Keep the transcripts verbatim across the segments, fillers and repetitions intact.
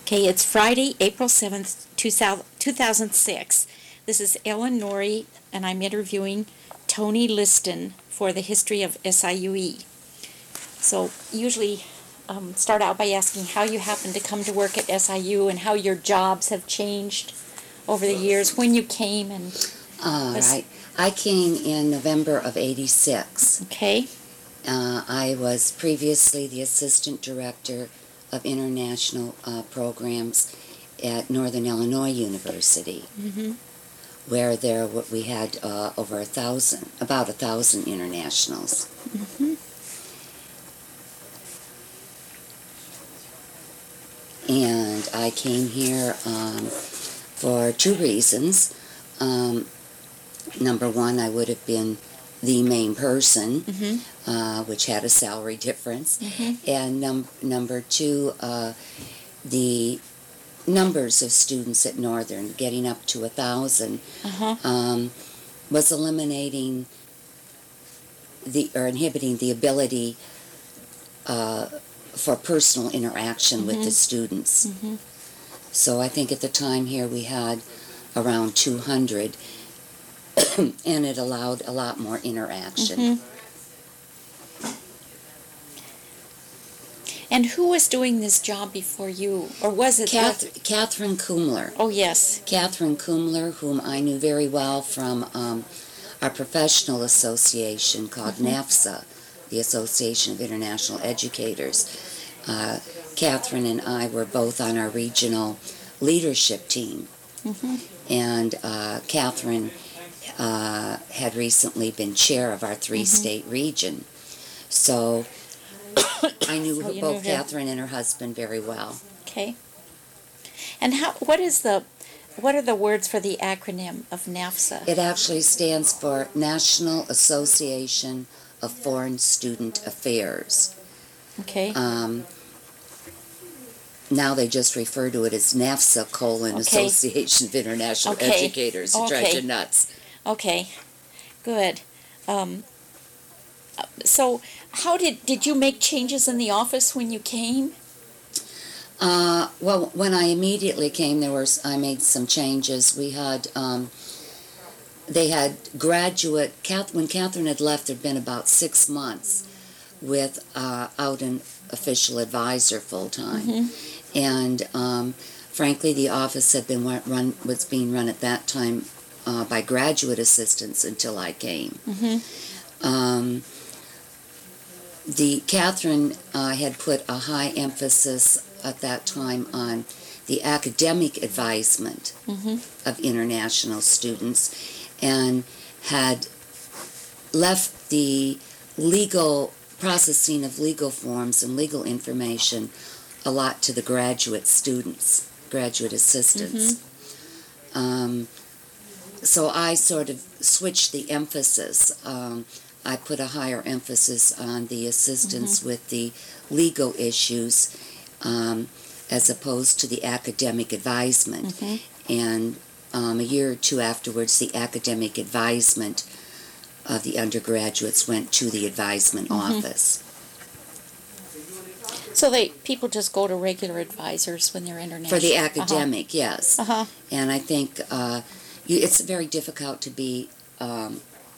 Okay, it's Friday, April seventh, two thousand six. This is Ellen Norrie, and I'm interviewing Tony Liston for the history of S I U E. So usually um, start out by asking how you happen to come to work at S I U and how your jobs have changed over the years, when you came and... All right. I came in November of eighty-six. Okay. Uh, I was previously the assistant director of international uh, programs at Northern Illinois University, Mm-hmm. where there w- we had uh, over a thousand, about a thousand internationals. Mm-hmm. And I came here um, for two reasons. Um, number one, I would have been the main person, Mm-hmm. uh, which had a salary difference. Mm-hmm. And num- number two, uh, the numbers of students at Northern, getting up to a thousand, Uh-huh. um, was eliminating the or inhibiting the ability uh, for personal interaction with Mhm. the students. Mm-hmm. So I think at the time here we had around two hundred, and it allowed a lot more interaction. Mm-hmm. And who was doing this job before you? Or was it... Cath- Catherine Kumler. Oh, yes. Catherine Kumler, whom I knew very well from um, our professional association called Mhm. NAFSA, the Association of International Educators. Uh, Catherine and I were both on our regional leadership team, Mm-hmm. and uh, Catherine uh, had recently been chair of our three-state region. So I knew So you both knew her. Catherine and her husband very well. Okay. And how? What is the? What are the words for the acronym of NAFSA? It actually stands for National Association of Foreign Student Affairs. Okay. Um, now they just refer to it as NAFSA colon Okay. Association of International Okay. Educators. It drives Okay. you nuts. Okay. Good. Um, so, how did did you make changes in the office when you came? Uh, well, when I immediately came, there was I made some changes. We had um, they had graduate. Kath, when Catherine had left, there'd been about six months with uh, out an official advisor full time, Mm-hmm. and um, frankly, the office had been wa- run was being run at that time uh, by graduate assistants until I came. Mm-hmm. Um, the Catherine uh, had put a high emphasis at that time on the academic advisement Mm-hmm. of international students, and had left the legal processing of legal forms and legal information a lot to the graduate students, graduate assistants. Um, so I sort of switched the emphasis. Um, I put a higher emphasis on the assistance with the legal issues, um, as opposed to the academic advisement. Mm-hmm. And um, a year or two afterwards, the academic advisement of the undergraduates went to the advisement Mhm. office. So they people just go to regular advisors when they're international. For the academic, yes. Uh huh. And I think uh, you, it's very difficult to be um,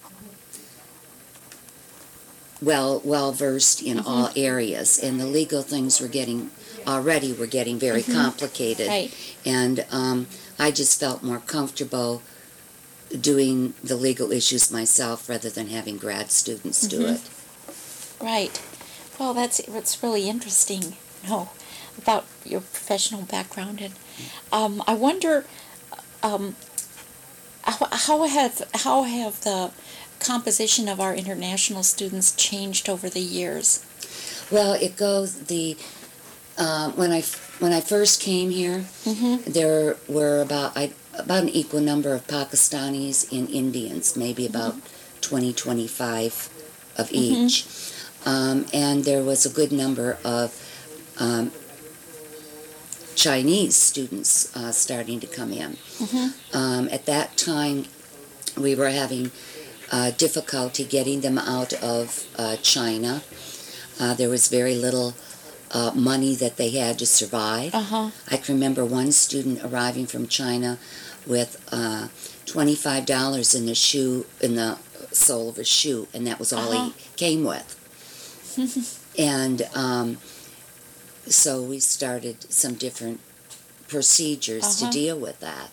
well well versed in Mhm. all areas, and the legal things were getting already were getting very Mhm. complicated. Right. And um, I just felt more comfortable doing the legal issues myself rather than having grad students do Mhm. it. Right. Well, that's it's really interesting. No, about your professional background, and um, I wonder um, how, how have how have the composition of our international students changed over the years? Well, it goes the uh, when I when I first came here, Mm-hmm. there were about I, about an equal number of Pakistanis and Indians, maybe about twenty, twenty-five of each. Um, and there was a good number of um, Chinese students uh, starting to come in. Mm-hmm. Um, at that time, we were having uh, difficulty getting them out of uh, China. Uh, there was very little uh, money that they had to survive. Uh-huh. I can remember one student arriving from China with uh, twenty-five dollars in the shoe, in the sole of a shoe, and that was all Uh-huh. he came with. And um, so we started some different procedures Uh-huh. to deal with that.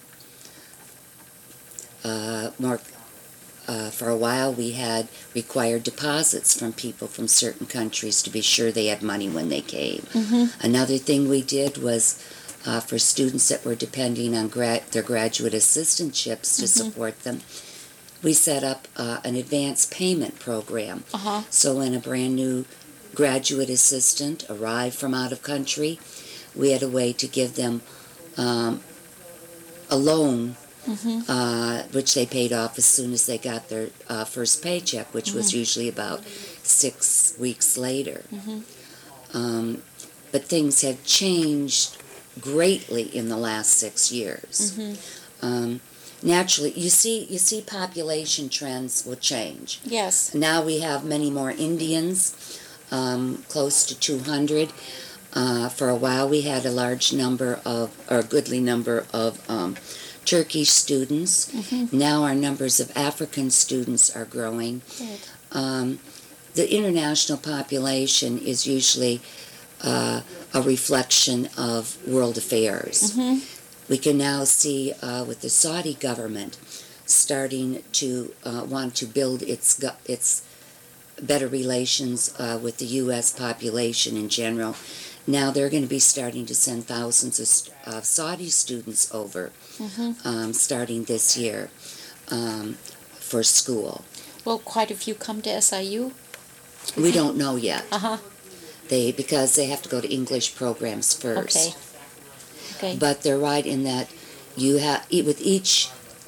Uh, more uh, for a while, we had required deposits from people from certain countries to be sure they had money when they came. Mm-hmm. Another thing we did was uh, for students that were depending on gra- their graduate assistantships to Mhm. support them, we set up uh, an advance payment program. Uh-huh. So when a brand new graduate assistant arrived from out of country, we had a way to give them um, a loan, Mm-hmm. uh, which they paid off as soon as they got their uh, first paycheck, which was Mhm. usually about six weeks later. Mm-hmm. Um, but things have changed greatly in the last six years. Mm-hmm. Um, naturally, you see, you see, population trends will change. Yes. Now we have many more Indians, um, close to two hundred. Uh, for a while, we had a large number of, or a goodly number of um, Turkish students. Mm-hmm. Now our numbers of African students are growing. Good. Um, the international population is usually uh, a reflection of world affairs. Mm-hmm. We can now see uh, with the Saudi government starting to uh, want to build its go- its better relations uh, with the U S population in general. Now they're going to be starting to send thousands of st- uh, Saudi students over, Mm-hmm. um, starting this year um, for school. Will quite a few come to S I U? We don't know yet. Uh-huh. They because they have to go to English programs first. Okay. Okay. But they're right in that you have with each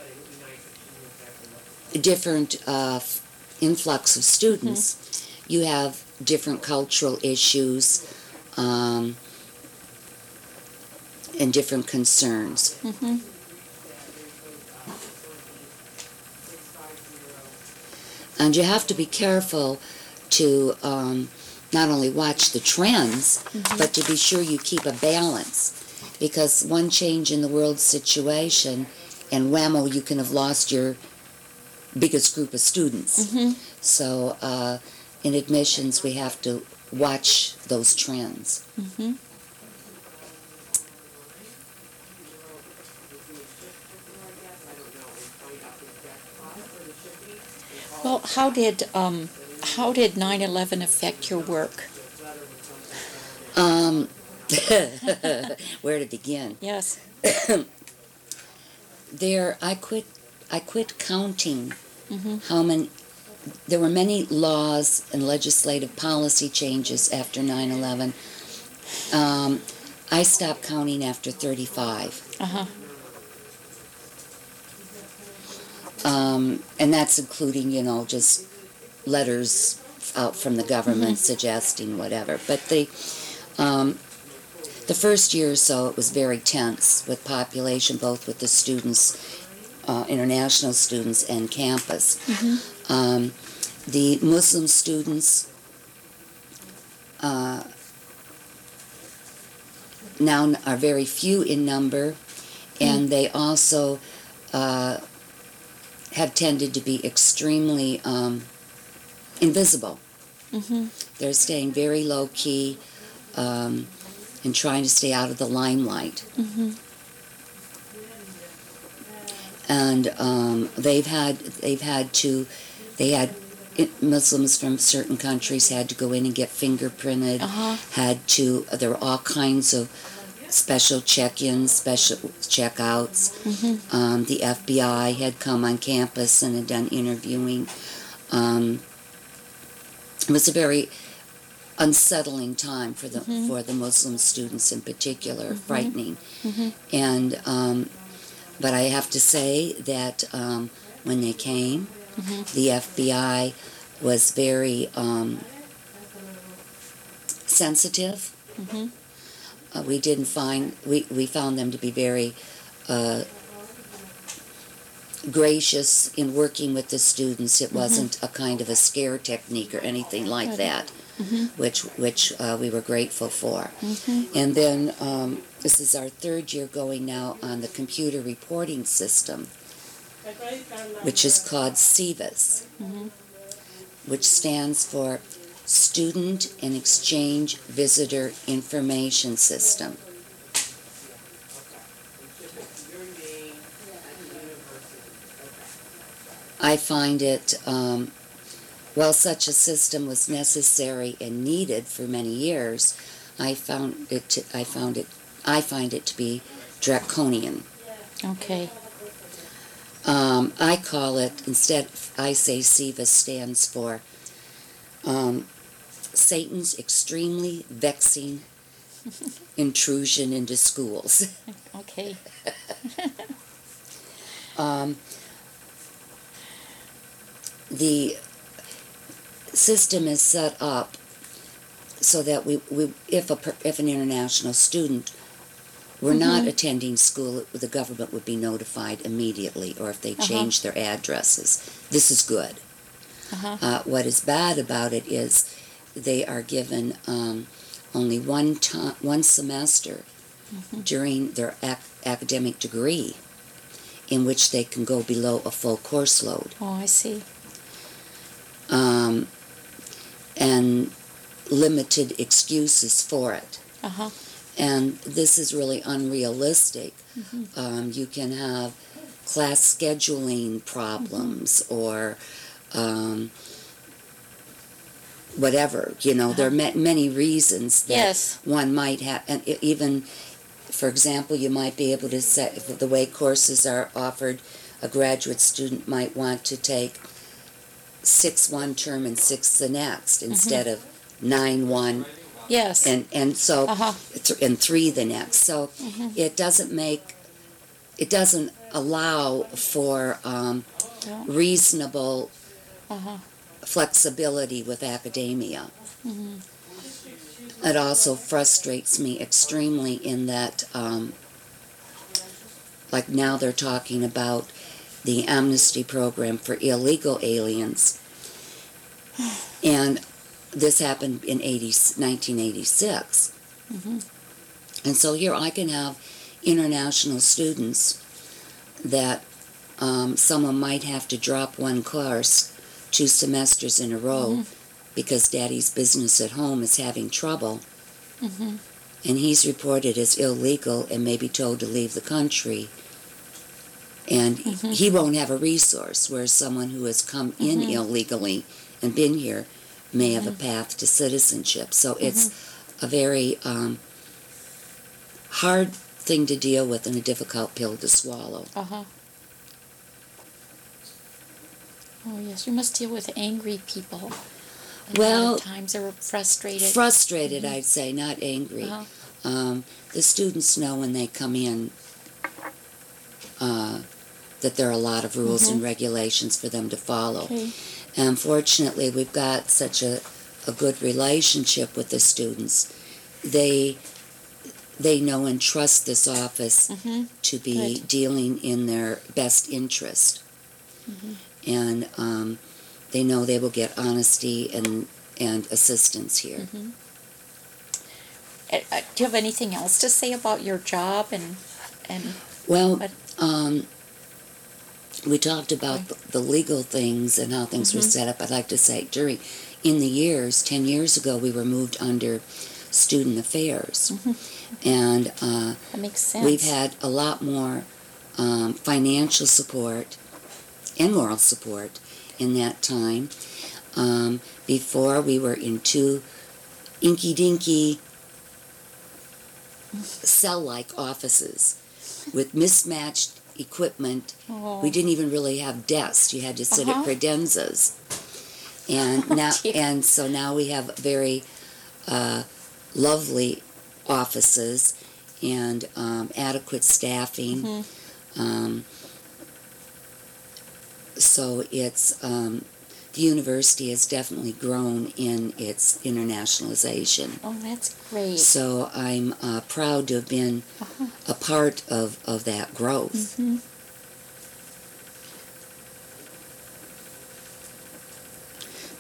different uh, influx of students, you have different cultural issues um, and different concerns. Mm-hmm. And you have to be careful to um, not only watch the trends, Mhm. but to be sure you keep a balance. Because one change in the world situation, and whammo, you can have lost your biggest group of students. Mm-hmm. So uh, in admissions, we have to watch those trends. Mm-hmm. Well, how did um, how did nine eleven affect your work? Um, where to begin? Yes. There, I quit. I quit counting Mm-hmm. how many. There were many laws and legislative policy changes after nine eleven. Um, I stopped counting after thirty-five. Uh-huh. Um, and that's including, you know, just letters out from the government Mhm. suggesting whatever. But the um, the first year or so, it was very tense with population, both with the students, uh, international students, and campus. Mm-hmm. Um, the Muslim students uh, now are very few in number, and they also uh, have tended to be extremely um, invisible. Mm-hmm. They're staying very low key um, and trying to stay out of the limelight. Mm-hmm. And um, they've had they've had to they had Muslims from certain countries had to go in and get fingerprinted. Uh-huh. Had to there were all kinds of special check-ins, special check-outs. Mm-hmm. Um, the F B I had come on campus and had done interviewing. Um, it was a very unsettling time for the Mhm. for the Muslim students in particular, Mhm. frightening. Mm-hmm. And um, but I have to say that um, when they came, Mm-hmm. the F B I was very um, sensitive. Mm-hmm. Uh, we didn't find we, we found them to be very uh, gracious in working with the students. It Mhm. wasn't a kind of a scare technique or anything like Good. that. Mhm. which which uh, we were grateful for. Mhm. And then um, this is our third year going now on the computer reporting system, which is called SEVIS, Mhm. which stands for Student and Exchange Visitor Information System. I find it, um, while such a system was necessary and needed for many years, I found it. To, I found it. I find it to be draconian. Okay. Um, I call it instead. I say SEVIS stands for um, Satan's extremely vexing intrusion into schools. Okay. um, the system is set up so that we, we if a per- if an international student were not Mhm. attending school, the government would be notified immediately, or if they Uh-huh. change their addresses. This is good. Uh-huh. Uh, what is bad about it is they are given um, only one time, one semester Mhm. during their ac- academic degree in which they can go below a full course load. Oh, I see. Um, and limited excuses for it. Uh-huh. And this is really unrealistic. Mhm. Um, you can have class scheduling problems or um, whatever. You know, there are ma- many reasons that Yes. one might have, and e- even, for example, you might be able to set, if the way courses are offered, a graduate student might want to take six one term and six the next instead of nine one Yes. and and so Uh-huh. th- and three the next. So Mhm. it doesn't make it doesn't allow for um, Yeah. reasonable Uh-huh. flexibility with academia. Mhm. It also frustrates me extremely in that, um, like now they're talking about the amnesty program for illegal aliens, and this happened in nineteen eighty-six. Mhm. And so here I can have international students that um, someone might have to drop one course two semesters in a row Mhm. because daddy's business at home is having trouble, Mhm. and he's reported as illegal and may be told to leave the country, and Mhm. he won't have a resource, whereas someone who has come in Mhm. illegally and been here may have a Mhm. path to citizenship. So it's a very um, hard thing to deal with and a difficult pill to swallow. Uh-huh. Oh, yes. You must deal with angry people. And a lot Well, of times they're frustrated. frustrated, Mhm. I'd say, not angry. Uh-huh. Um, the students know when they come in uh, that there are a lot of rules and Mhm. regulations for them to follow. Okay. And fortunately, we've got such a, a good relationship with the students. They they know and trust this office Mhm. to be Good. dealing in their best interest. Mhm. And um, they know they will get honesty and, and assistance here. Mhm. Uh, uh, do you have anything else to say about your job and and Well, But- um, we talked about the, the legal things and how things were Mhm. set up. I'd like to say during, in the years, ten years ago, we were moved under student affairs. Mhm. And uh, that makes sense? we've had a lot more um, financial support and moral support in that time. Um, before, we were in two inky-dinky cell-like offices with mismatched equipment. Oh. We didn't even really have desks. You had to sit Uh-huh. at credenzas. And Oh, now, dear. and so now we have very uh, lovely offices and um, adequate staffing. Mhm. Um, so it's um, the university has definitely grown in its internationalization. Oh, that's great. So I'm uh, proud to have been Uh-huh. a part of, of that growth. Mhm.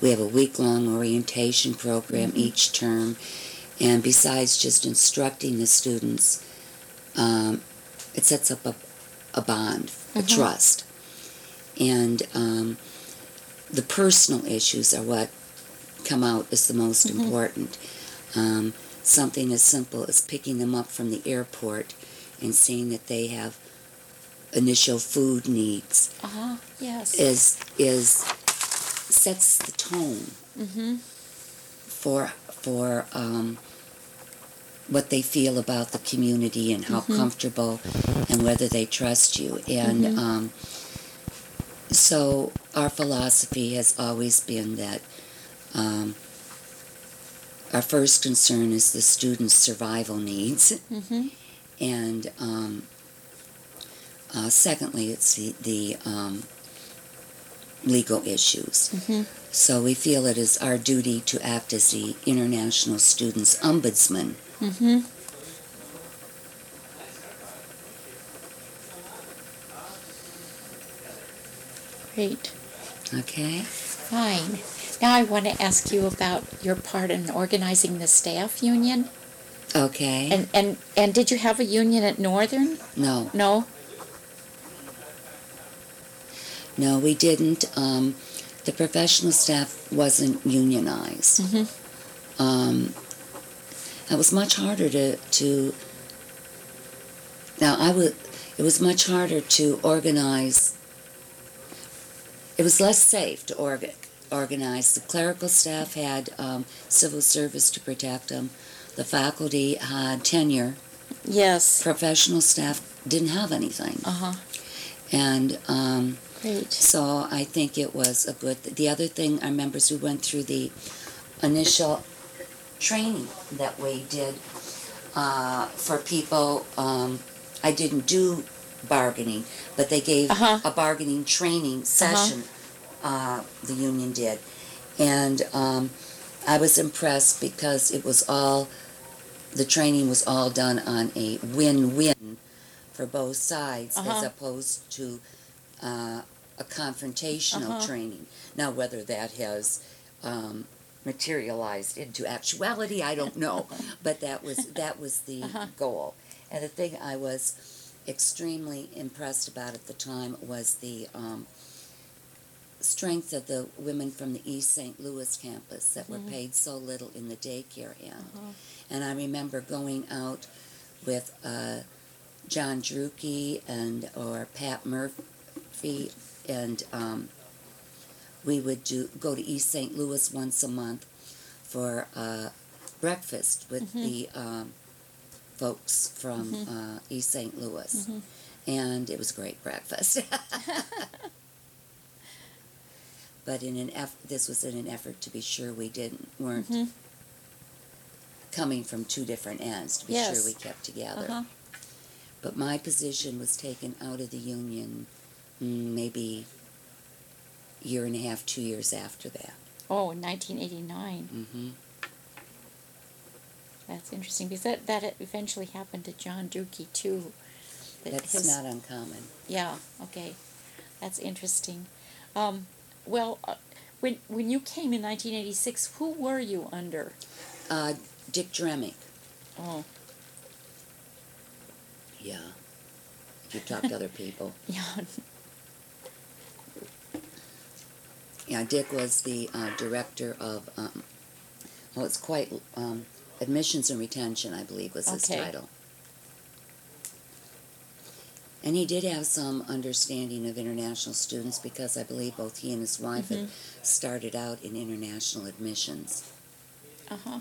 We have a week-long orientation program Mhm. each term. And besides just instructing the students, um, it sets up a, a bond, a Mhm. trust. And um, the personal issues are what come out as the most Mhm. important. Um, something as simple as picking them up from the airport and seeing that they have initial food needs Uh-huh. Yes. is is sets the tone Mhm. for for um, what they feel about the community and how Mhm. comfortable and whether they trust you. And Mhm. um, so our philosophy has always been that um, our first concern is the student's survival needs, Mhm. and um, uh, secondly, it's the, the um, legal issues. Mhm. So we feel it is our duty to act as the International Students Ombudsman. Mhm. Great. Okay? Fine. Now I want to ask you about your part in organizing the staff union. Okay? And and and did you have a union at Northern? No. No. No, we didn't. Um, the professional staff wasn't unionized. Mhm. Um, it was much harder to, to now I would, it was much harder to organize, it was less safe to orga, organize. The clerical staff had um, civil service to protect them. The faculty had tenure. Yes. Professional staff didn't have anything. Uh-huh. And um, Great. so I think it was a good, the other thing, I remember is we went through the initial training that we did uh, for people. Um, I didn't do bargaining, but they gave Uh-huh. a bargaining training session, uh, the union did. And um, I was impressed because it was all, the training was all done on a win-win for both sides, as Uh-huh. opposed to uh, a confrontational Uh-huh. training. Now, whether that has um, materialized into actuality, I don't know, but that was that was the Uh-huh. goal. And the thing I was extremely impressed about at the time was the um, strength of the women from the East Saint Louis campus that were Mhm. paid so little in the daycare end. Uh-huh. And I remember going out with uh, John Drucke and or Pat Murphy, and um, we would do go to East Saint Louis once a month for uh, breakfast with Mhm. the um, folks from Mhm. uh, East Saint Louis, Mhm. and it was a great breakfast. But in an eff- this was in an effort to be sure we didn't weren't Mhm. coming from two different ends, to be Yes. sure we kept together. Uh-huh. But my position was taken out of the union mm, maybe a year and a half, two years after that. Oh, in nineteen eighty-nine. Mm-hmm. That's interesting because that, that eventually happened to John Dookie too. That That's his- not uncommon. Yeah. Okay. That's interesting. Um, well, uh, when when you came in nineteen eighty-six, who were you under? Uh, Dick Dremick. Oh. Yeah. You talk to other people. Yeah. Yeah, Dick was the uh, director of, um, well, it's quite, um, admissions and retention, I believe, was his Okay. title. And he did have some understanding of international students because I believe both he and his wife Mhm. had started out in international admissions. Uh-huh.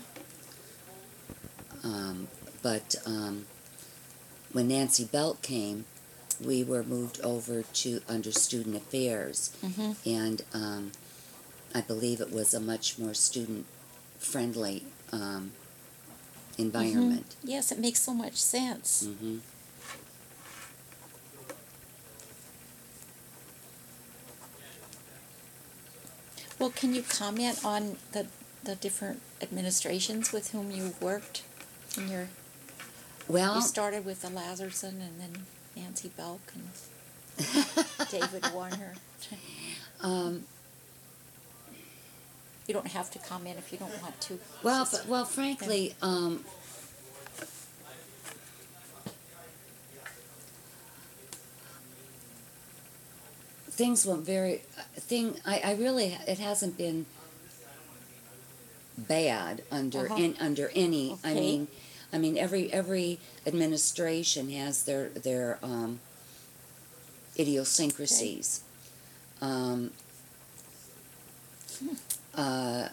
Um, but um, when Nancy Belt came, we were moved over to under student affairs, Mm-hmm. and um, I believe it was a much more student-friendly um, environment. Mm-hmm. Yes, it makes so much sense. Mm-hmm. Well, can you comment on the the different administrations with whom you worked in your Well, you started with the Lazarson and then Nancy Belk and David Warner. um, You don't have to comment if you don't want to. Well, Just- but, well, frankly, um, things went very, thing, I, I really, it hasn't been bad under, Uh-huh. in, under any, I Okay. mean, I mean, every, every administration has their, their, um, idiosyncrasies. Um, uh,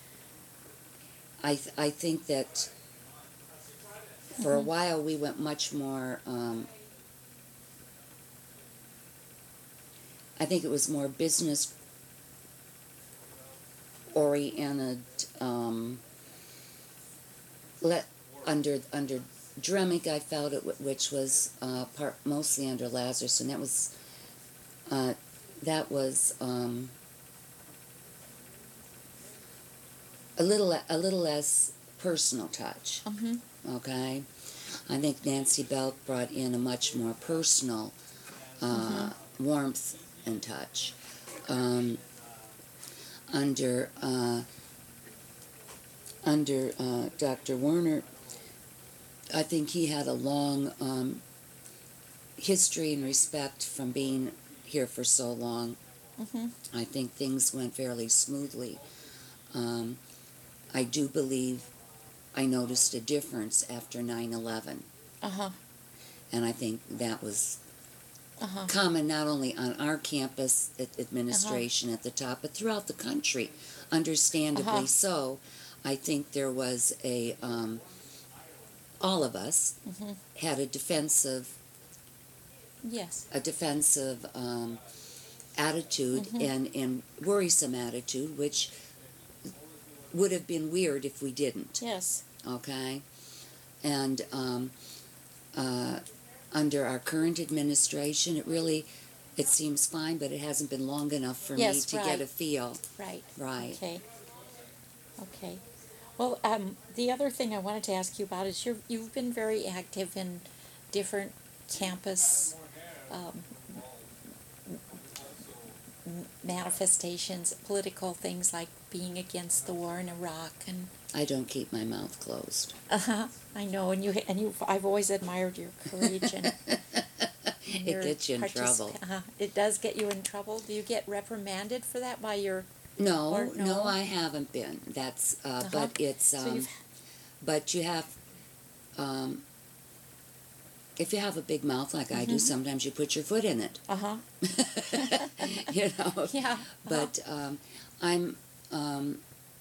I, th- I think that for a Mhm. while we went much more, um, I think it was more business oriented, um, let, under, under Dremick, I felt it, wh- which was, uh, part, mostly under Lazarus, and that was, uh, that was, um, a little, a little less personal touch, Mhm. okay? I think Nancy Belk brought in a much more personal, uh, warmth and touch. Um, under, uh, under, uh, Doctor Werner, I think he had a long, um, history and respect from being here for so long. Mhm. I think things went fairly smoothly. Um, I do believe I noticed a difference after nine eleven, Uh-huh. and I think that was Uh-huh. common not only on our campus ad- administration at the top, but throughout the country, understandably Uh-huh. so. I think there was a, um, all of us Mhm. had a defensive, Yes. a defensive um, attitude Mhm. and, and worrisome attitude, which would have been weird if we didn't. Yes. Okay? And um, uh, under our current administration, it really, it seems fine, but it hasn't been long enough for me Yes, to right. get a feel. Right. Right. Okay. Okay. Well, um, the other thing I wanted to ask you about is you're, you've been very active in different campus um, m- manifestations, political things like being against the war in Iraq, and I don't keep my mouth closed. uh-huh, I know, and you and you, I've always admired your courage and, and It your gets you in particip- trouble. Uh-huh. It does get you in trouble. Do you get reprimanded for that by your? No, Or no, no? I haven't been. That's, uh, Uh-huh. but it's, So um, you've. but you have, um, if you have a big mouth like I do, Mhm. sometimes you put your foot in it. Uh huh. You know? Yeah. uh-huh. But um, I'm, um,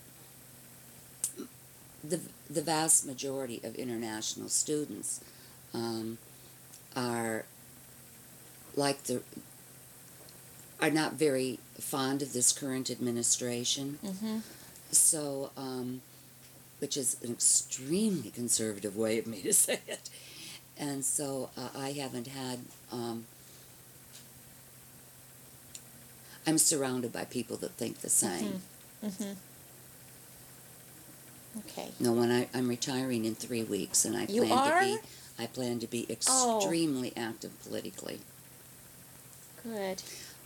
the, the vast majority of international students um, are like the, are not very fond of this current administration. Mhm. So, um, which is an extremely conservative way of me to say it. And so uh, I haven't had, um, I'm surrounded by people that think the same. Mhm. Okay. No, when I, I'm retiring in three weeks, and I You plan are? to be, I plan to be Oh. extremely active politically. Good.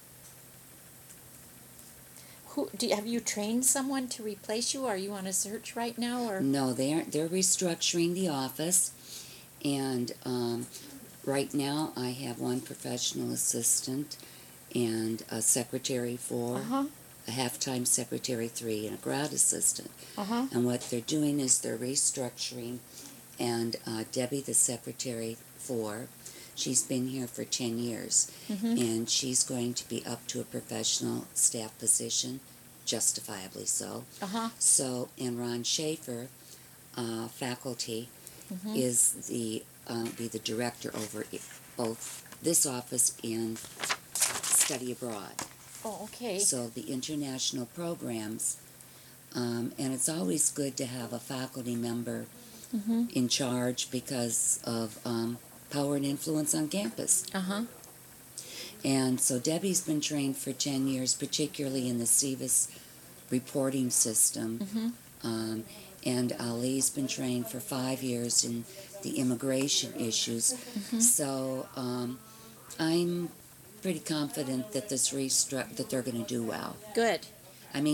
Who do you, have you trained someone to replace you? Are you on a search right now, or? No, they aren't. They're restructuring the office, and um, right now I have one professional assistant and a secretary four, Uh huh. a half-time secretary three, and a grad assistant. Uh huh. And what they're doing is they're restructuring, and uh, Debbie, the secretary four, she's been here for ten years, Mhm. and she's going to be up to a professional staff position, justifiably so. Uh huh. So, and Ron Schaefer, uh, faculty, Mhm. is the uh, be the director over i- both this office and study abroad. Oh, okay. So the international programs, um, and it's always good to have a faculty member Mhm. in charge because of um, power and influence on campus. Uh huh. And so Debbie's been trained for ten years, particularly in the SEVIS reporting system. Mhm. Um, and Ali's been trained for five years in the immigration issues. Mhm. So um, I'm pretty confident that this restru- that they're going to do well. Good. I mean,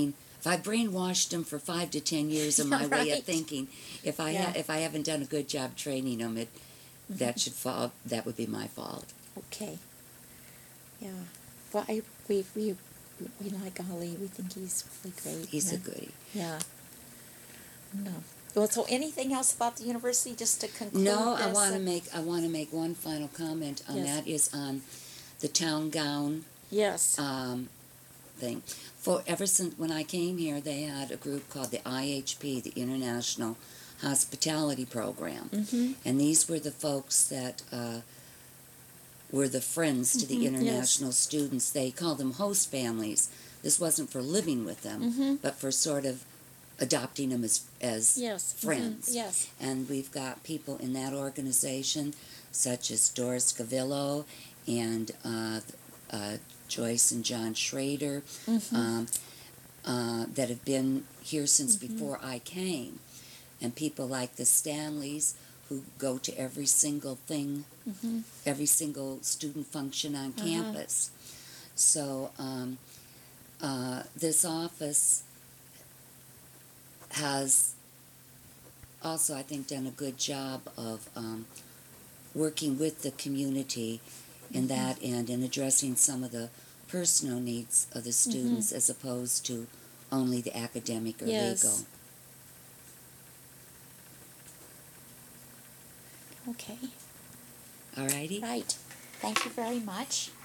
if I brainwashed them for five to ten years of my way Right. of thinking, if I Yeah. ha- if I haven't done a good job training them, it that should fall. That would be my fault. Okay. Yeah. Well, I we we we like Ollie. We think he's really great. He's a yeah. goodie. Yeah. No. Well, so anything else about the university, just to conclude? No, I this? want to make I want to make one final comment on Yes. that is on the town gown Yes. um, thing. For ever since when I came here, they had a group called the I H P, the International Hospitality Program, Mm-hmm. and these were the folks that uh, were the friends to the Mhm, yes. international students. They called them host families. This wasn't for living with them, Mm-hmm. but for sort of adopting them as as Yes. mhm, friends. Yes. And we've got people in that organization, such as Doris Gavillo and uh, uh, Joyce and John Schrader, Mm-hmm. um, uh, that have been here since Mhm. before I came. And people like the Stanleys, who go to every single thing, mm-hmm. every single student function on Uh-huh. campus. So um, uh, this office has also, I think, done a good job of um, working with the community in Mhm. that end and addressing some of the personal needs of the students as opposed to only the academic or Yes. legal. Okay. All righty? Right. Thank you very much.